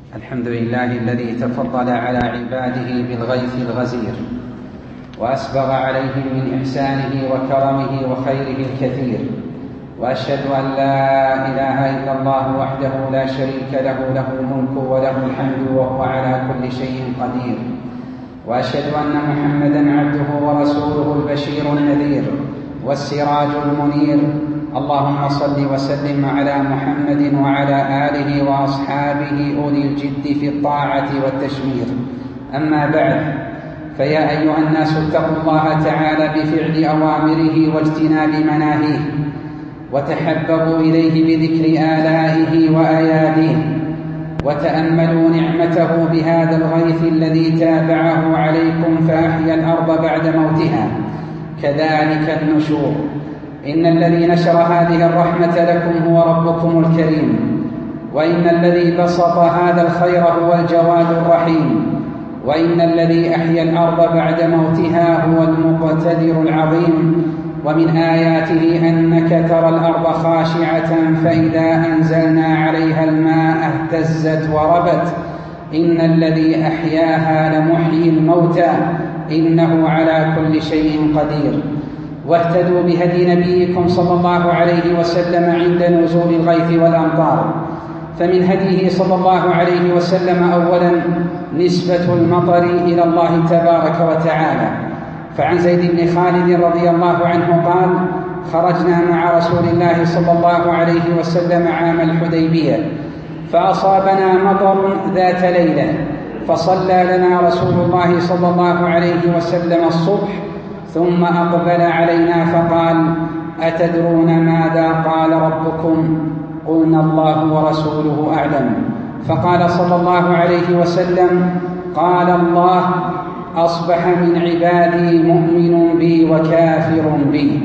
الحمد لله الذي تفضل على عباده بالغيث الغزير وأسبغ عليهم من إحسانه وكرمه وخيره الكثير، وأشهد أن لا إله إلا الله وحده لا شريك له، له الملك وله الحمد وهو على كل شيء قدير، وأشهد أن محمدًا عبده ورسوله البشير النذير والسراج المنير. اللهم صل وسلم على محمد وعلى آله وأصحابه أولي الجد في الطاعة والتشمير. أما بعد، فيا أيها الناس اتقوا الله تعالى بفعل أوامره واجتناب مناهيه، وتحببوا إليه بذكر آلائه وآياته، وتأملوا نعمته بهذا الغيث الذي تابعه عليكم فأحيا الأرض بعد موتها، كذلك النشور. إن الذي نشر هذه الرحمة لكم هو ربكم الكريم، وإن الذي بسط هذا الخير هو الجواد الرحيم، وإن الذي أحيا الأرض بعد موتها هو المقتدر العظيم. ومن آياته أنك ترى الأرض خاشعة فإذا أنزلنا عليها الماء اهتزت وربت. إن الذي أحياها لمحيي الموتى إنه على كل شيء قدير. واهتدوا بهدي نبيكم صلى الله عليه وسلم عند نزول الغيث والأمطار. فمن هديه صلى الله عليه وسلم أولا نسبة المطر إلى الله تبارك وتعالى. فعن زيد بن خالد رضي الله عنه قال: خرجنا مع رسول الله صلى الله عليه وسلم عام الحديبية، فأصابنا مطر ذات ليلة، فصلى لنا رسول الله صلى الله عليه وسلم الصبح، ثم أقبل علينا فقال: أتدرون ماذا قال ربكم؟ قلنا: الله ورسوله أعلم. فقال صلى الله عليه وسلم: قال الله: أصبح من عبادي مؤمن بي وكافر بي.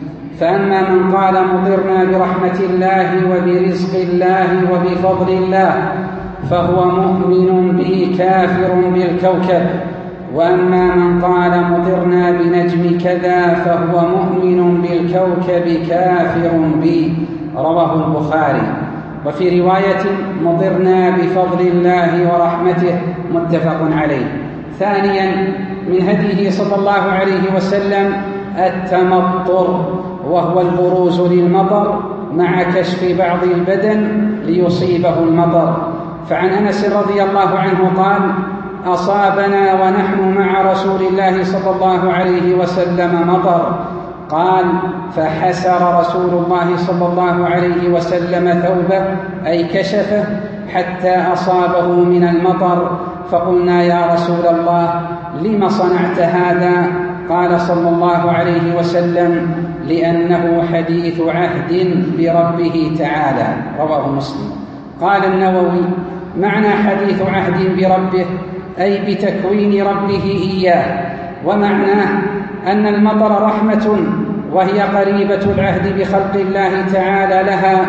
فأما من قال مطرنا برحمة الله وبرزق الله وبفضل الله فهو مؤمن بي كافر بالكوكب، وأما من قال مطرنا بنجم كذا فهو مؤمن بالكوكب كافر بي. رواه البخاري. وفي رواية: مطرنا بفضل الله ورحمته، متفق عليه. ثانيا من هديه صلى الله عليه وسلم التمطر، وهو البروز للمطر مع كشف بعض البدن ليصيبه المطر. فعن أنس رضي الله عنه قال: أصابنا ونحن مع رسول الله صلى الله عليه وسلم مطر. قال: فحسر رسول الله صلى الله عليه وسلم ثوبه، أي كشفه، حتى أصابه من المطر. فقلنا: يا رسول الله، لم صنعت هذا؟ قال صلى الله عليه وسلم: لأنه حديث عهد بربه تعالى. رواه مسلم. قال النووي: معنى حديث عهد بربه أي بتكوين ربه إياه، ومعناه أن المطر رحمة، وهي قريبة العهد بخلق الله تعالى لها،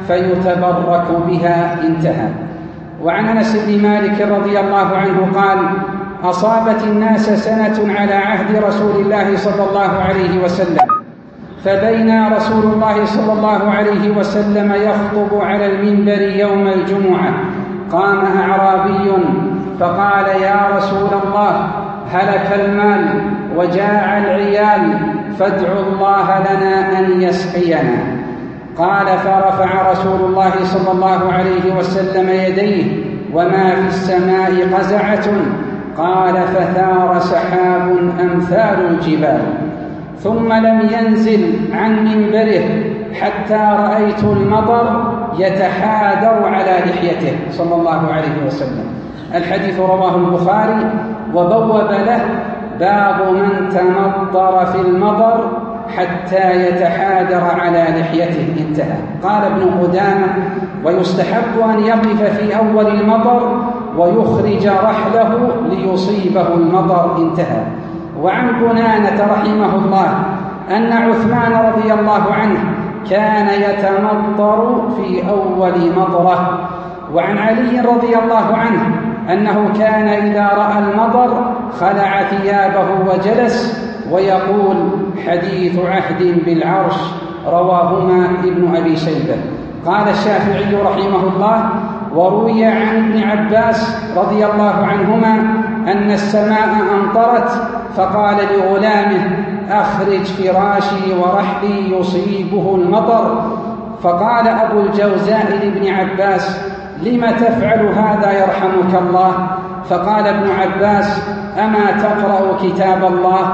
فيتبرك بها. انتهى. وعن أنس بن مالك رضي الله عنه قال: أصابت الناس سنة على عهد رسول الله صلى الله عليه وسلم، فبينا رسول الله صلى الله عليه وسلم يخطب على المنبر يوم الجمعة، قام أعرابي فقال: يا رسول الله، هلك المال وجاع العيال، فادعوا الله لنا أن يسقينا. قال: فرفع رسول الله صلى الله عليه وسلم يديه وما في السماء قزعة. قال: فثار سحاب أمثال الجبال، ثم لم ينزل عن منبره حتى رأيت المطر يتحادر على لحيته صلى الله عليه وسلم. الحديث رواه البخاري، وبوب له: باب من تمطر في المطر حتى يتحادر على لحيته. انتهى. قال ابن قدامة: ويستحب أن يقف في أول المطر ويخرج رحله ليصيبه المطر. انتهى. وعن بنانة رحمه الله أن عثمان رضي الله عنه كان يتمطر في أول مطرة. وعن علي رضي الله عنه أنه كان إذا رأى المطر خلع ثيابه وجلس، ويقول: حديث عهد بالعرش. رواهما ابن أبي شيبة. قال الشافعي رحمه الله: وروي عن ابن عباس رضي الله عنهما أن السماء أمطرت فقال لغلامه: أخرج فراشي ورحلي يصيبه المطر. فقال أبو الجوزاء لابن عباس: لم تفعل هذا يرحمك الله؟ فقال ابن عباس: أما تقرأ كتاب الله؟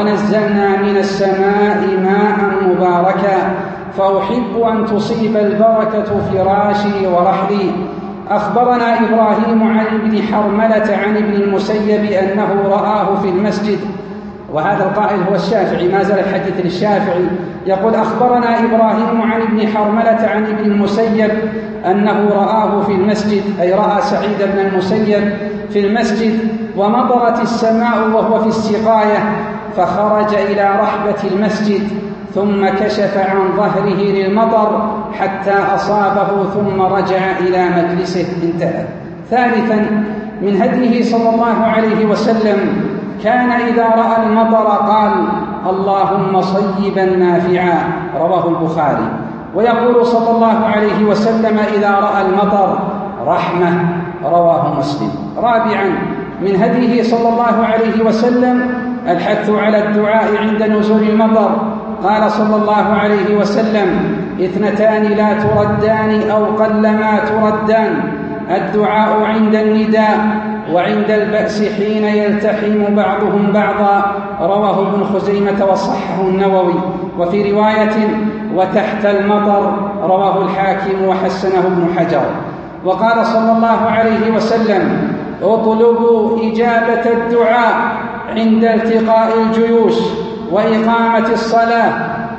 ونزلنا من السماء ماء مباركا فأحب أن تصيب البركة فراشي ورحلي. أخبرنا إبراهيم عن ابن حرملة عن ابن المسيب أنه رآه في المسجد، وهذا القائل هو الشافعي، ما زال الحديث للشافعي. يقول: أخبرنا إبراهيم عن ابن حرملة عن ابن المسيب أنه رآه في المسجد، أي رأى سعيد بن المسيب في المسجد، ومطرت السماء وهو في السقاية، فخرج إلى رحبة المسجد ثم كشف عن ظهره للمطر حتى أصابه ثم رجع إلى مجلسه. انتهى. ثالثا، من هديه صلى الله عليه وسلم كان إذا رأى المطر قال: اللهم صيبا نافعا، رواه البخاري. ويقول صلى الله عليه وسلم إذا رأى المطر: رحمة، رواه مسلم. رابعا، من هديه صلى الله عليه وسلم الحث على الدعاء عند نزول المطر. قال صلى الله عليه وسلم: 2 لا تردان أو قلما تردان: الدعاء عند النداء، وعند البأس حين يلتحم بعضهم بعضا، رواه ابن خزيمة وصححه النووي. وفي رواية: وتحت المطر، رواه الحاكم وحسنه ابن حجر. وقال صلى الله عليه وسلم: اطلبوا إجابة الدعاء عند التقاء الجيوش وإقامة الصلاة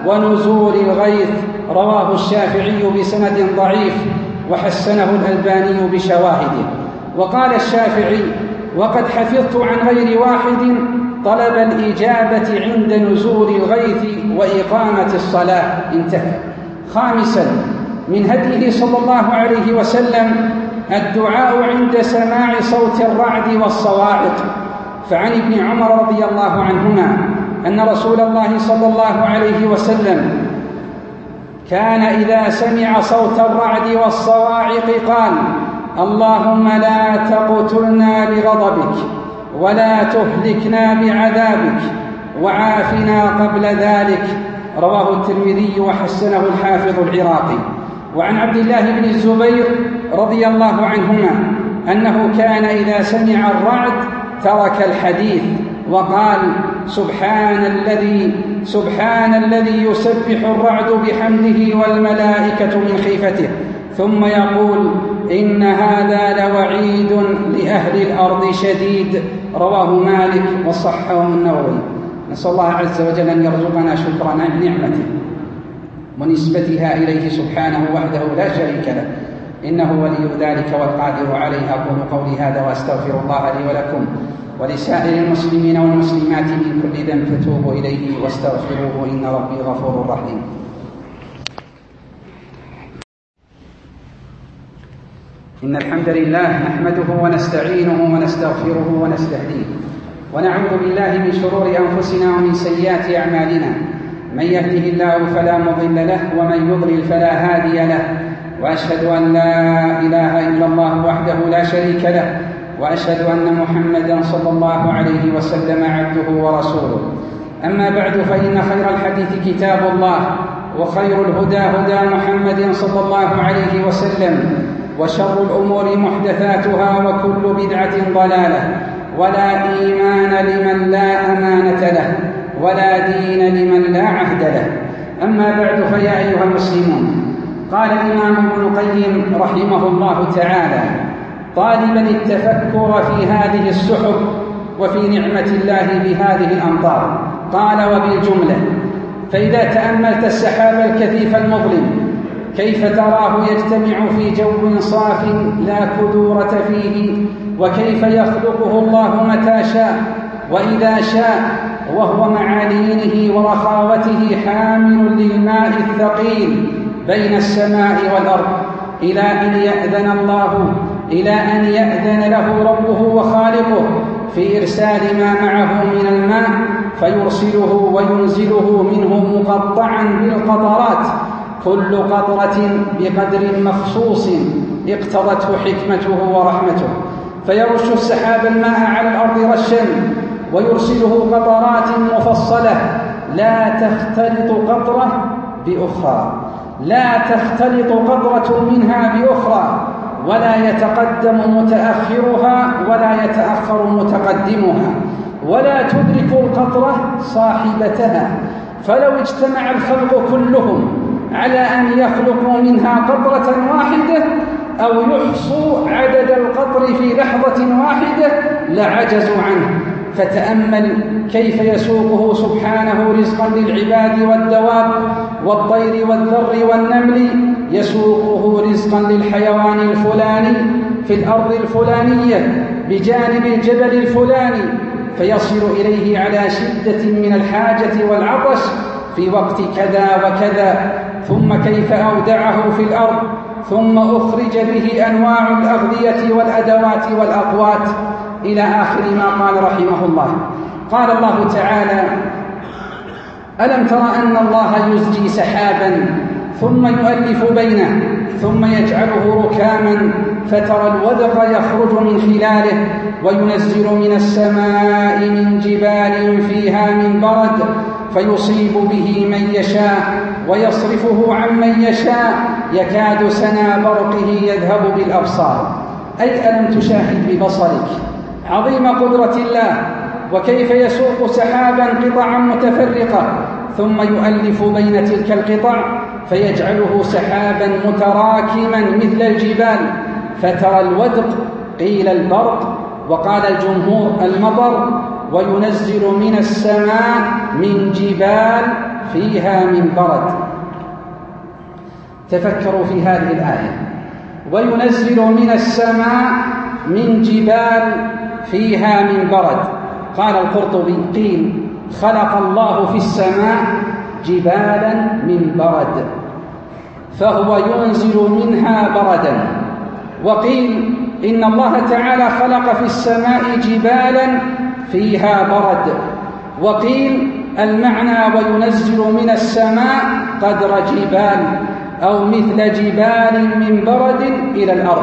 ونزول الغيث، رواه الشافعي بسند ضعيف وحسنه الألباني بشواهده. وقال الشافعي: وقد حفظت عن غير واحد طلب الإجابة عند نزول الغيث وإقامة الصلاة. انتهى. خامسا، من هديه صلى الله عليه وسلم الدعاء عند سماع صوت الرعد والصواعق. فعن ابن عمر رضي الله عنهما أن رسول الله صلى الله عليه وسلم كان إذا سمع صوت الرعد والصواعق قال: اللهم لا تقتلنا بغضبك ولا تهلكنا بعذابك وعافنا قبل ذلك، رواه الترمذي وحسنه الحافظ العراقي. وعن عبد الله بن الزبير رضي الله عنهما أنه كان إذا سمع الرعد ترك الحديث وقال: سبحان الذي يسبح الرعد بحمده والملائكة من خيفته، ثم يقول: إن هذا لوعيد لأهل الأرض شديد، رواه مالك وصححه النووي. نسأل الله عز وجل أن يرزقنا شكر نعمته ونسبتها إليه سبحانه وحده لا شريك له، إنه ولي ذلك والقادر عليه. أقول قولي هذا وأستغفر الله لي ولكم ولسائر المسلمين والمسلمات من كل ذنب فتوبوا إليه واستغفروه إن ربي غفور رحيم. إن الحمد لله نحمده ونستعينه ونستغفره ونستهديه، ونعوذ بالله من شرور أنفسنا ومن سيئات أعمالنا. من يهده الله فلا مضل له ومن يضلل فلا هادي له، وأشهد أن لا إله إلا الله وحده لا شريك له، وأشهد أن محمدا صلى الله عليه وسلم عبده ورسوله. أما بعد، فإن خير الحديث كتاب الله، وخير الهدى هدى محمد صلى الله عليه وسلم، وشر الأمور محدثاتها، وكل بدعة ضلالة، ولا إيمان لمن لا أمانة له، ولا دين لمن لا عهد له. أما بعد، فيا أيها المسلمون، قال الإمام ابن القيم رحمه الله تعالى طالبا التفكر في هذه السحب وفي نعمة الله بهذه الأمطار، قال: وبالجملة، فإذا تأملت السحاب الكثيف المظلم كيف تراه يجتمع في جو صاف لا كدورة فيه، وكيف يخلقه الله متى شاء وإذا شاء، وهو مع لينه ورخاوته حامل للماء الثقيل بين السماء والأرض إلى أن يأذن له ربه وخالقه في إرسال ما معه من الماء، فيرسله وينزله منه مقطعا بالقطرات، كل قطرة بقدر مخصوص اقتضته حكمته ورحمته، فيرش السحاب الماء على الأرض رشا ويرسله قطرات مفصلة لا تختلط قطرة بأخرى، لا تختلط قطرة منها بأخرى، ولا يتقدم متأخرها ولا يتأخر متقدمها، ولا تدرك القطرة صاحبتها. فلو اجتمع الخلق كلهم على أن يخلقوا منها قطرة واحدة أو يحصوا عدد القطر في لحظة واحدة لعجزوا عنه. فتأمل كيف يسوقه سبحانه رزقا للعباد والدواب والطير والذر والنمل، يسوقه رزقا للحيوان الفلاني في الأرض الفلانية بجانب الجبل الفلاني، فيصل إليه على شدة من الحاجة والعطش في وقت كذا وكذا، ثم كيف أودعه في الأرض ثم أخرج به أنواع الأغذية والأدوات والأقوات إلى آخر ما قال رحمه الله. قال الله تعالى: ألم تر أن الله يزجي سحابا ثم يؤلف بينه ثم يجعله ركاما فترى الودق يخرج من خلاله وينزل من السماء من جبال فيها من برد فيصيب به من يشاء ويصرفه عن من يشاء يكاد سنا برقه يذهب بالأبصار. أي ألم تشاهد ببصرك عظيم قدرة الله وكيف يسوق سحابا قطعا متفرقة ثم يؤلف بين تلك القطع فيجعله سحابا متراكما مثل الجبال، فترى الودق قيل البرق وقال الجمهور المطر، وينزل من السماء من جبال فيها من برد. تفكروا في هذه الآية: وينزل من السماء من جبال فيها من برد. قال القرطبي: قيل خلق الله في السماء جبالا من برد فهو ينزل منها بردا، وقيل إن الله تعالى خلق في السماء جبالا فيها برد، وقيل المعنى وينزل من السماء قدر جبال أو مثل جبال من برد إلى الأرض،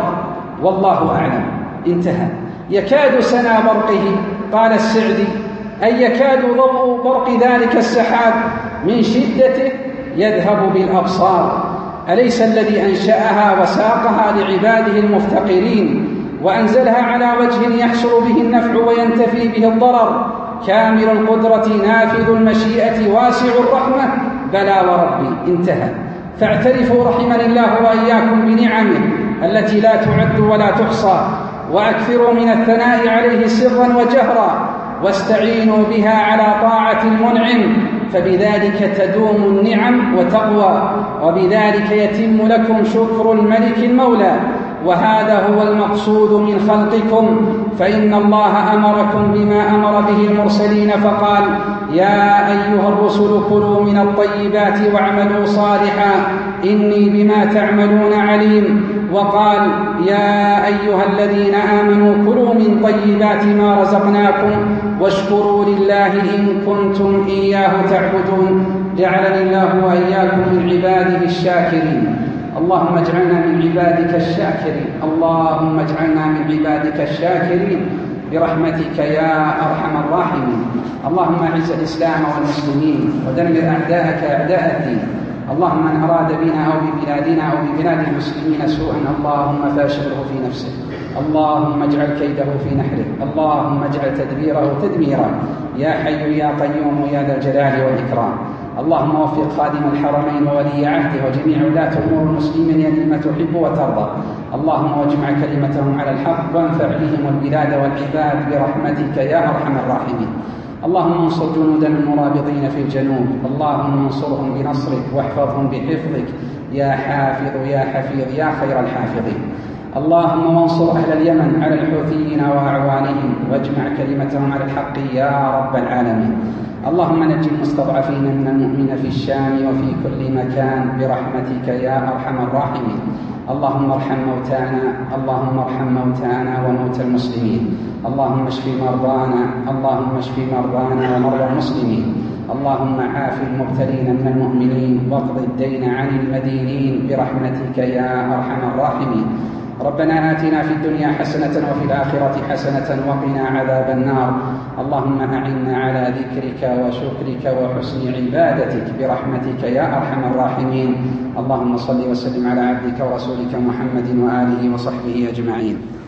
والله أعلم. انتهى. يكاد سنا برقه، قال السعدي: أي يكاد ضوء برق ذلك السحاب من شدته يذهب بالأبصار. أليس الذي أنشأها وساقها لعباده المفتقرين وأنزلها على وجه يحصل به النفع وينتفي به الضرر، كامل القدرة نافذ المشيئة واسع الرحمة؟ بلى وربي. انتهى. فاعترفوا رحمني الله وإياكم بنعمه التي لا تعد ولا تحصى، وأكثروا من الثناء عليه سرا وجهرا، واستعينوا بها على طاعة المنعم، فبذلك تدوم النعم وتقوى، وبذلك يتم لكم شكر الملك المولى. وهذا هو المقصود من خلقكم، فإن الله أمركم بما أمر به المرسلين فقال: يا أيها الرسل كلوا من الطيبات واعملوا صالحا إني بما تعملون عليم. وقال: يا أيها الذين آمنوا كلوا من طيبات ما رزقناكم واشكروا لله إن كنتم إياه تعبدون. جعلني الله وإياكم من عباده الشاكرين. اللهم اجعلنا من عبادك الشاكرين، اللهم اجعلنا من عبادك الشاكرين برحمتك يا أرحم الراحمين. اللهم اعز الإسلام والمسلمين ودمر أعداءك أعداء الدين. اللهم من أراد بنا أو ببلادنا أو ببلاد المسلمين سوءا اللهم فاشغله في نفسه، اللهم اجعل كيده في نحره، اللهم اجعل تدبيره تدميرا، يا حي يا قيوم يا ذا الجلال والإكرام. اللهم وفق خادم الحرمين وولي عهده وجميع ولاة أمور المسلمين لما تحب وترضى. اللهم واجمع كلمتهم على الحق وانفع بهم البلاد والعباد برحمتك يا أرحم الراحمين. اللهم انصر جنودنا المرابطين في الجنوب، اللهم انصرهم بنصرك واحفظهم بحفظك يا حافظ يا حفيظ يا خير الحافظين. اللهم وانصر أهل اليمن على الحوثيين وأعوانهم واجمع كلمتهم على الحق يا رب العالمين. اللهم نجي المستضعفين من المؤمنين في الشام وفي كل مكان برحمتك يا أرحم الراحمين. اللهم ارحم موتانا، اللهم ارحم موتانا وموتى المسلمين. اللهم اشف مرضانا، اللهم اشف مرضانا ومرضى المسلمين. اللهم عاف المبتلين من المؤمنين واقض الدين عن المدينين برحمتك يا أرحم الراحمين. ربنا آتنا في الدنيا حسنة وفي الآخرة حسنة وقنا عذاب النار. اللهم أعنا على ذكرك وشكرك وحسن عبادتك برحمتك يا أرحم الراحمين. اللهم صل وسلم على عبدك ورسولك محمد وآله وصحبه أجمعين.